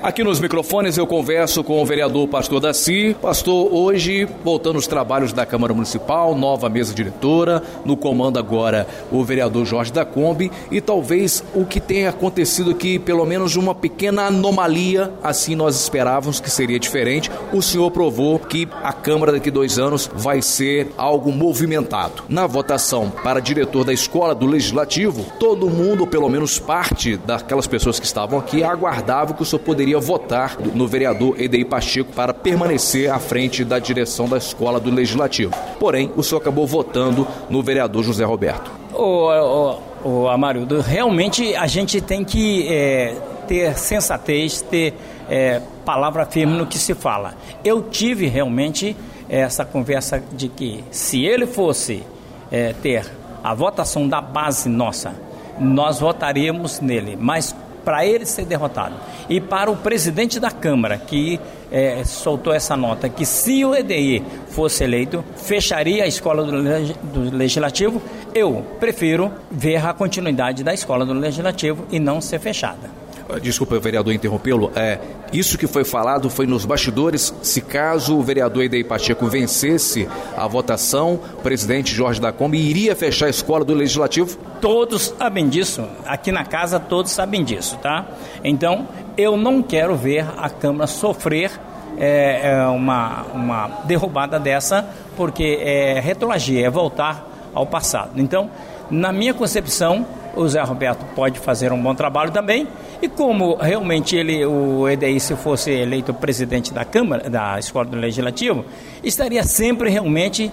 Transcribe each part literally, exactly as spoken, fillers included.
Aqui nos microfones eu converso com o vereador Pastor Daci. Pastor, hoje voltando aos trabalhos da Câmara Municipal, nova mesa diretora, no comando agora o vereador Jorge da Kombi, e talvez o que tenha acontecido aqui, pelo menos uma pequena anomalia, assim nós esperávamos que seria diferente. O senhor provou que a Câmara daqui a dois anos vai ser algo movimentado. Na votação para diretor da Escola do Legislativo, todo mundo, ou pelo menos parte daquelas pessoas que estavam aqui, aguardava que o senhor poderia votar no vereador Edeir Pacheco para permanecer à frente da direção da Escola do Legislativo. Porém, o senhor acabou votando no vereador José Roberto. Ô, ô, ô Amarildo, realmente a gente tem que é, ter sensatez, ter é, palavra firme no que se fala. Eu tive realmente essa conversa de que se ele fosse é, ter a votação da base nossa, nós votaríamos nele, mas para ele ser derrotado. E para o presidente da Câmara, que é, soltou essa nota, que se o Edeir fosse eleito, fecharia a Escola do, Leg- do Legislativo, eu prefiro ver a continuidade da Escola do Legislativo e não ser fechada. Desculpa, vereador, interrompê-lo. É, isso que foi falado foi nos bastidores. Se caso o vereador Edeir Pacheco vencesse a votação, o presidente Jorge da Kombi iria fechar a Escola do Legislativo? Todos sabem disso. Aqui na casa todos sabem disso, tá? Então, eu não quero ver a Câmara sofrer é, é, uma, uma derrubada dessa, porque é retroagir, é voltar ao passado. Então, na minha concepção, o Zé Roberto pode fazer um bom trabalho também, e como realmente ele, o Edeir, se fosse eleito presidente da Câmara, da Escola do Legislativo, estaria sempre realmente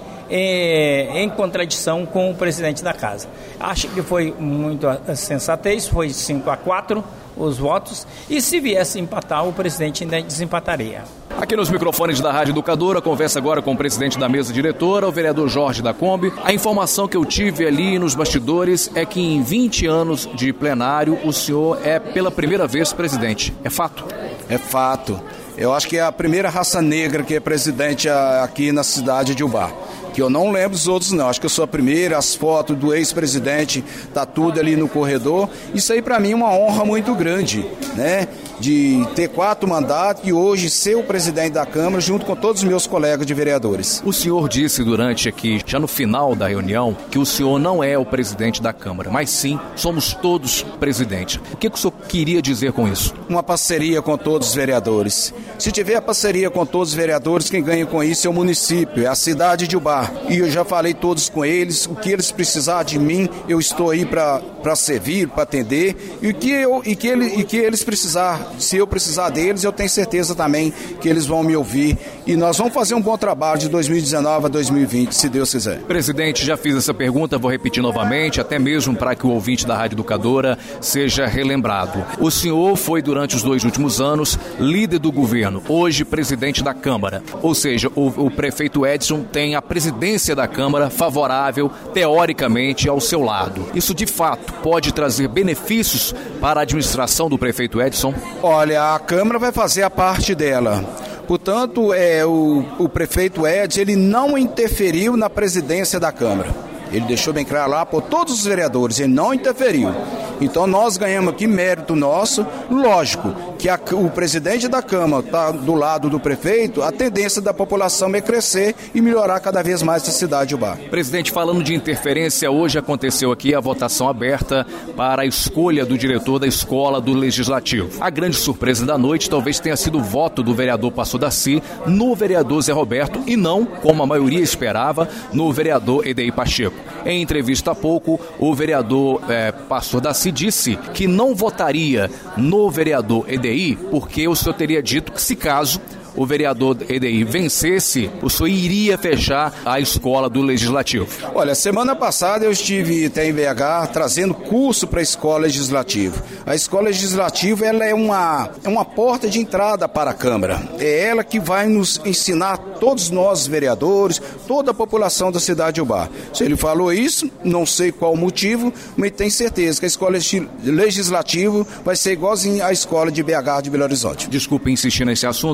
é, em contradição com o presidente da casa. Acho que foi muito sensatez, foi cinco a quatro os votos, e se viesse empatar, o presidente ainda desempataria. Aqui nos microfones da Rádio Educadora, conversa agora com o presidente da mesa diretora, o vereador Jorge da Kombi. A informação que eu tive ali nos bastidores é que em vinte anos de plenário, o senhor é pela primeira vez presidente. É fato? É fato. Eu acho que é a primeira raça negra que é presidente aqui na cidade de Ubá. Que eu não lembro dos outros não, acho que eu sou a primeira, as fotos do ex-presidente, tá tudo ali no corredor. Isso aí para mim é uma honra muito grande, né? De ter quatro mandatos e hoje ser o presidente da Câmara junto com todos os meus colegas de vereadores. O senhor disse durante aqui, já no final da reunião, que o senhor não é o presidente da Câmara, mas sim, somos todos presidentes. O que, que o senhor queria dizer com isso? Uma parceria com todos os vereadores. Se tiver parceria com todos os vereadores, quem ganha com isso é o município, é a cidade de Ubá. E eu já falei todos com eles, o que eles precisarem de mim, eu estou aí para servir, para atender, e que, eu, e, que ele, e que eles precisar, se eu precisar deles, eu tenho certeza também que eles vão me ouvir, e nós vamos fazer um bom trabalho de dois mil e dezenove a dois mil e vinte, se Deus quiser. Presidente, já fiz essa pergunta, vou repetir novamente, até mesmo para que o ouvinte da Rádio Educadora seja relembrado. O senhor foi, durante os dois últimos anos, líder do governo, hoje presidente da Câmara, ou seja, o, o prefeito Edson tem a presidência da Câmara favorável, teoricamente, ao seu lado. Isso, de fato, pode trazer benefícios para a administração do prefeito Edson? Olha, a Câmara vai fazer a parte dela. Portanto, é, o, o prefeito Edson, ele não interferiu na presidência da Câmara. Ele deixou bem claro lá por todos os vereadores, ele não interferiu. Então nós ganhamos aqui mérito nosso, lógico que a, o presidente da Câmara está do lado do prefeito, a tendência da população é crescer e melhorar cada vez mais a cidade de Ubá. Presidente, falando de interferência, hoje aconteceu aqui a votação aberta para a escolha do diretor da Escola do Legislativo. A grande surpresa da noite talvez tenha sido o voto do vereador Pastor Daci no vereador Zé Roberto e não, como a maioria esperava, no vereador Edeir Pacheco. Em entrevista há pouco, o vereador é, Pastor Daci disse que não votaria no vereador Edeir porque o senhor teria dito que, se caso o vereador Edeir vencesse, o senhor iria fechar a Escola do Legislativo. Olha, semana passada eu estive até em B H trazendo curso para a Escola Legislativa. A Escola Legislativa, ela é uma, é uma porta de entrada para a Câmara. É ela que vai nos ensinar, todos nós vereadores, toda a população da cidade de Ubá. Se ele falou isso, não sei qual o motivo, mas tenho certeza que a Escola Legislativa vai ser igualzinha à Escola de B H de Belo Horizonte. Desculpe insistir nesse assunto, vereador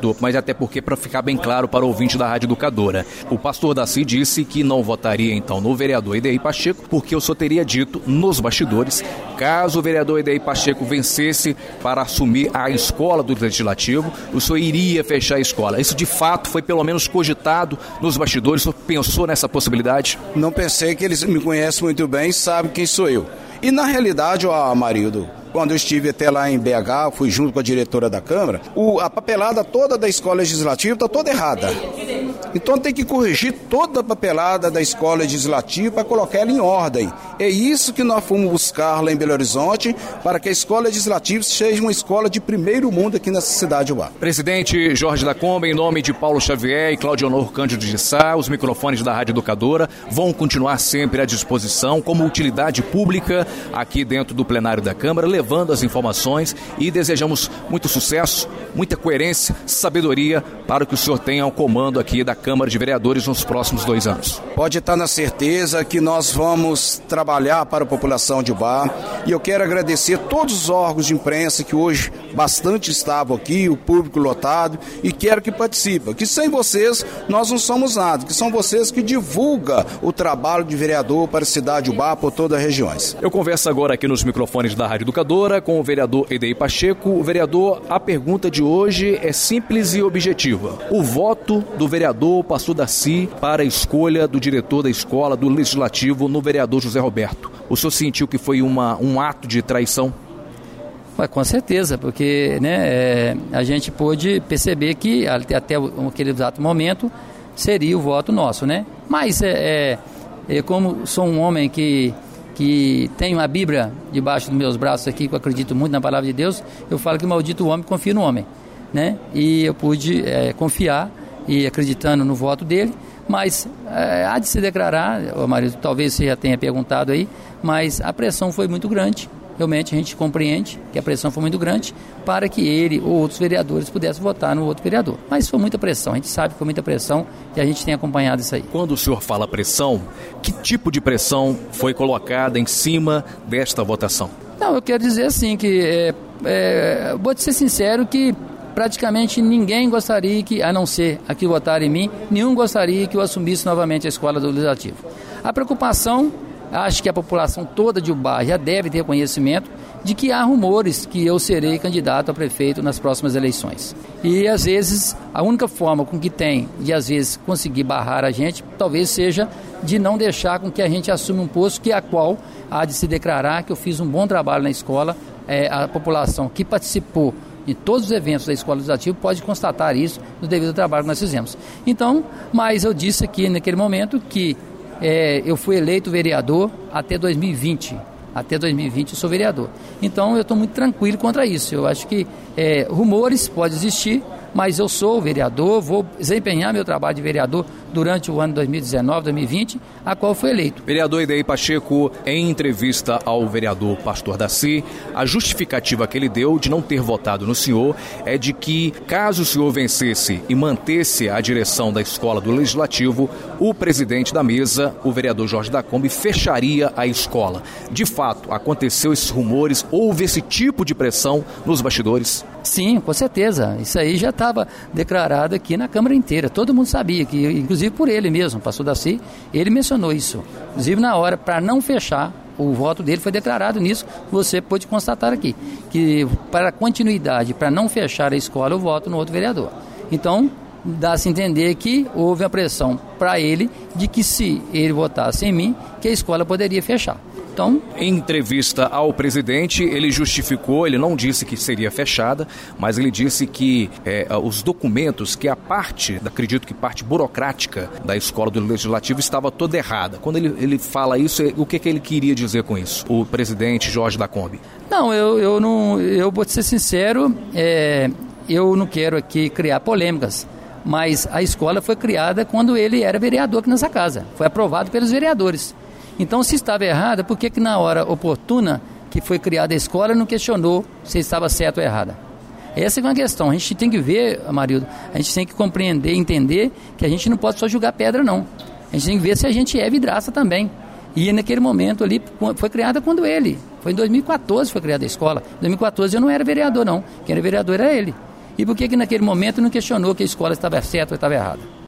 pastor, mas até porque para ficar bem claro para o ouvinte da Rádio Educadora. O pastor Daci disse que não votaria então no vereador Edeir Pacheco, porque eu só teria dito nos bastidores, caso o vereador Edeir Pacheco vencesse para assumir a escola do Legislativo, o senhor iria fechar a escola. Isso de fato foi pelo menos cogitado nos bastidores? O senhor pensou nessa possibilidade? Não pensei, que eles me conhecem muito bem e sabem quem sou eu. E na realidade, ó, Amarildo, quando eu estive até lá em B H, fui junto com a diretora da Câmara, o, a papelada toda da Escola Legislativa está toda errada. Então tem que corrigir toda a papelada da Escola Legislativa para colocar ela em ordem. É isso que nós fomos buscar lá em Belo Horizonte, para que a Escola Legislativa seja uma escola de primeiro mundo aqui nessa cidade de Ubá. Presidente Jorge da Kombi, em nome de Paulo Xavier e Claudionor Cândido de Sá, os microfones da Rádio Educadora vão continuar sempre à disposição como utilidade pública aqui dentro do plenário da Câmara, levando as informações, e desejamos muito sucesso, muita coerência, sabedoria para que o senhor tenha o comando aqui da Câmara de Vereadores nos próximos dois anos. Pode estar na certeza que nós vamos trabalhar para a população de Ubá, e eu quero agradecer todos os órgãos de imprensa que hoje bastante estavam aqui, o público lotado, e quero que participem, que sem vocês nós não somos nada, que são vocês que divulgam o trabalho de vereador para a cidade de Ubá, por todas as regiões. Eu converso agora aqui nos microfones da Rádio Educadora com o vereador Edeir Pacheco. O vereador, a pergunta de hoje é simples e objetiva. O voto do vereador pastor Daci para a escolha do diretor da escola do Legislativo no vereador José Roberto, o senhor sentiu que foi uma, um ato de traição? Ué, com certeza, porque né, é, a gente pôde perceber que até, até aquele exato momento seria o voto nosso, né? Mas é, é, como sou um homem que que tem uma Bíblia debaixo dos meus braços aqui, que eu acredito muito na palavra de Deus, eu falo que maldito o homem confia no homem, né? E eu pude é, confiar e acreditando no voto dele, mas é, há de se declarar, ô marido, talvez você já tenha perguntado aí, mas a pressão foi muito grande. Realmente a gente compreende que a pressão foi muito grande para que ele ou outros vereadores pudessem votar no outro vereador. Mas foi muita pressão, a gente sabe que foi muita pressão e a gente tem acompanhado isso aí. Quando o senhor fala pressão, que tipo de pressão foi colocada em cima desta votação? Não, eu quero dizer assim que, é, é, vou te ser sincero que praticamente ninguém gostaria que, a não ser aqui votar em mim, nenhum gostaria que eu assumisse novamente a escola do Legislativo. A preocupação, acho que a população toda de Ubá já deve ter conhecimento de que há rumores que eu serei candidato a prefeito nas próximas eleições. E às vezes a única forma com que tem de às vezes conseguir barrar a gente, talvez seja de não deixar com que a gente assuma um posto que a qual há de se declarar que eu fiz um bom trabalho na escola. É, a população que participou de todos os eventos da Escola Legislativa pode constatar isso no devido ao trabalho que nós fizemos. Então, mas eu disse aqui naquele momento que É, eu fui eleito vereador até dois mil e vinte. Até dois mil e vinte eu sou vereador. Então eu estou muito tranquilo contra isso. Eu acho que é, rumores podem existir, mas eu sou vereador, vou desempenhar meu trabalho de vereador durante o ano dois mil e dezenove, dois mil e vinte, a qual fui eleito. Vereador Edeir Pacheco, em entrevista ao vereador pastor Daci, a justificativa que ele deu de não ter votado no senhor é de que, caso o senhor vencesse e mantesse a direção da escola do Legislativo, o presidente da mesa, o vereador Jorge da Kombi, fecharia a escola. De fato, aconteceu esses rumores, houve esse tipo de pressão nos bastidores? Sim, com certeza. Isso aí já estava declarado aqui na Câmara inteira. Todo mundo sabia, que, inclusive por ele mesmo, o pastor Daci, ele mencionou isso. Inclusive na hora, para não fechar, o voto dele foi declarado nisso, você pôde constatar aqui, que para continuidade, para não fechar a escola, eu voto no outro vereador. Então, dá-se a entender que houve a pressão para ele de que se ele votasse em mim, que a escola poderia fechar. Então, em entrevista ao presidente, ele justificou, ele não disse que seria fechada, mas ele disse que é, os documentos, que a parte, acredito que parte burocrática da escola do Legislativo estava toda errada. Quando ele, ele fala isso, o que, que ele queria dizer com isso, o presidente Jorge da Kombi? Não, eu, eu não, eu vou ser sincero, é, eu não quero aqui criar polêmicas, mas a escola foi criada quando ele era vereador aqui nessa casa, foi aprovado pelos vereadores. Então, se estava errada, por que que na hora oportuna que foi criada a escola não questionou se estava certo ou errada? Essa é uma questão. A gente tem que ver, Amarildo, a gente tem que compreender, entender que a gente não pode só julgar pedra, não. A gente tem que ver se a gente é vidraça também. E naquele momento ali, foi criada quando ele. Foi em dois mil e quatorze que foi criada a escola. Em dois mil e quatorze eu não era vereador, não. Quem era vereador era ele. E por que que naquele momento não questionou que a escola estava certa ou estava errada?